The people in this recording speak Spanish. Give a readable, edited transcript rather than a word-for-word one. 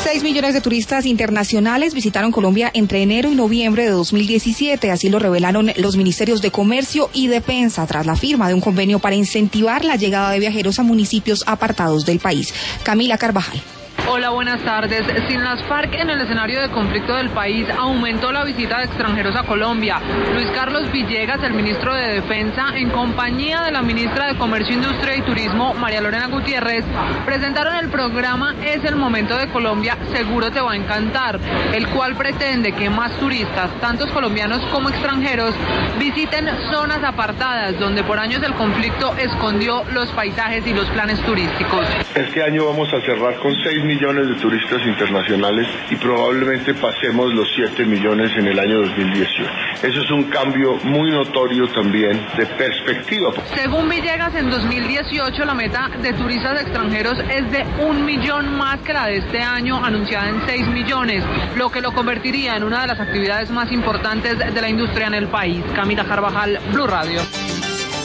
6 millones de turistas internacionales visitaron Colombia entre enero y noviembre de 2017, así lo revelaron los ministerios de Comercio y Defensa tras la firma de un convenio para incentivar la llegada de viajeros a municipios apartados del país. Camila Carvajal. Hola, buenas tardes. Sin las FARC en el escenario de conflicto del país, aumentó la visita de extranjeros a Colombia. Luis Carlos Villegas, el ministro de Defensa, en compañía de la ministra de Comercio, Industria y Turismo, María Lorena Gutiérrez, presentaron el programa Es el Momento de Colombia, Seguro Te Va a Encantar, el cual pretende que más turistas, tantos colombianos como extranjeros, visiten zonas apartadas donde por años el conflicto escondió los paisajes y los planes turísticos. Este año vamos a cerrar con 6 millones de turistas internacionales y probablemente pasemos los 7 millones en el año 2018. Eso es un cambio muy notorio también de perspectiva. Según Villegas, en 2018 la meta de turistas extranjeros es de 1 millón más que la de este año, anunciada en 6 millones, lo que lo convertiría en una de las actividades más importantes de la industria en el país. Camila Carvajal, Blue Radio.